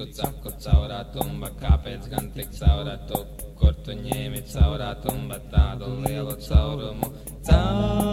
caku caurātumu, bet kāpēc gan tik caurātu, kur tu ņēmi caurātumu, bet tādu lielu caurumu?